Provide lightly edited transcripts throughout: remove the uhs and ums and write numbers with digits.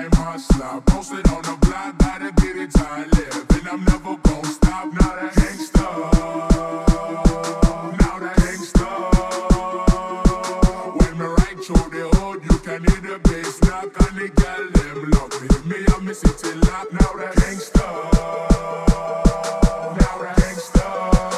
full-time hustler, posted on the block, gotta get it till I live, and I'm never gon' stop. Now that gangsta, now that gangsta. When me ride through the hood, you can hear the bass knock, and the girl them love me. Me and me city lock. Now that gangsta, now that gangsta.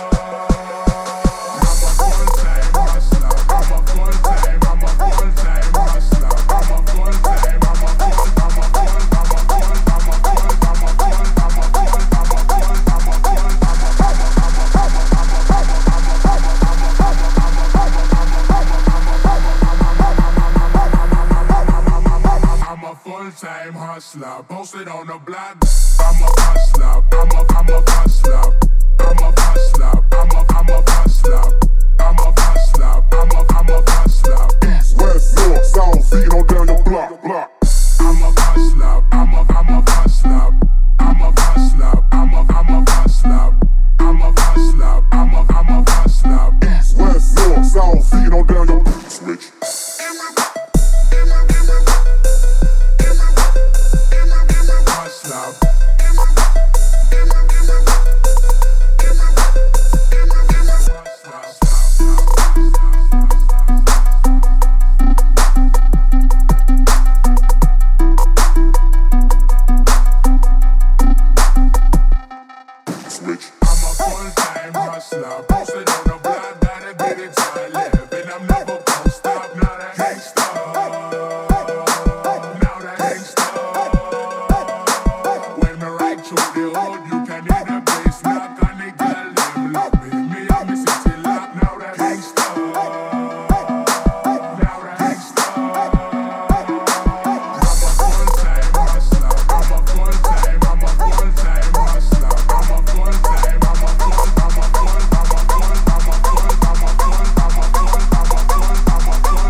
I'm a full-time hustler. I'm a full-time. I'm a full-time hustler. I'm a full-time. I'm a full. I'm a full. I'm a full. I'm a full. I'm a full. I'm a full. I'm a full. I'm a full. I'm a full-time hustler, posted on the block. I'm a hustler. I'm a hustler. I'm a hustler. I'm a hustler. I'm a hustler. I'm a hustler. East, west, north, south, feet on down your block. I'm a hustler. I'm a hustler. I'm a hustler. I'm a hustler. I'm a hustler. I'm a hustler. East, west, north, south, feet on down your switch. Hustler. Switch. I'm a full-time hustler, posted on the block, gotta get it till I live, and I'm never gon' stop. Now that gangsta, now that gangsta. When me ride through the hood, you can hear the bass knock, and the girl them love me. Me and me city lock. Now that gangsta, now that gangsta. I'm a full-time hustler. I'm a full-time. I'm a full-time hustler. I'm a full-time. I'm a full. I'm a full. I'm a full. I'm a full. I'm a full. I'm a full. I'm a full. I'm a full.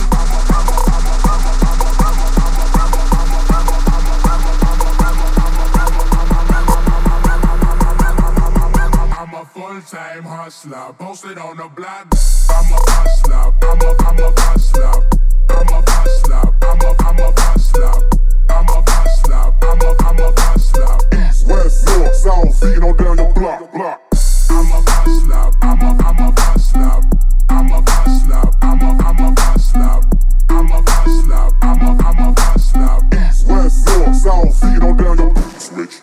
I'm a full-time hustler, posted on the block. I'm a hustler. I'm a hustler. I'm a hustler. I'm a hustler. I'm a hustler. I'm a hustler. East, west, north, south, feet on down your block. I'm a hustler. I'm a hustler. I'm a hustler. I'm a hustler. I'm a hustler. I'm a hustler. East, west, north, south, feet on down your switch.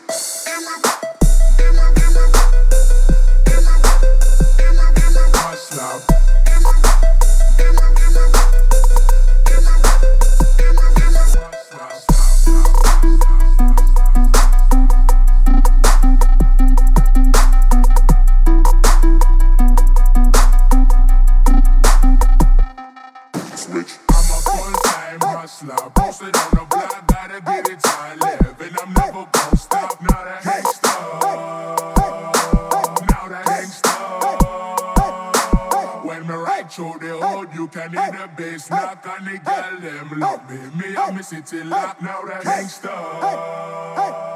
Hustler. Switch. I'm a full-time hustler, posted on the block, gotta get it till I live, and I'm never gon' stop. Now that gangsta, now that gangsta. When me ride through the hood, you can hear the bass knock, and the girl them love me. Me and me city lock. Now that gangsta.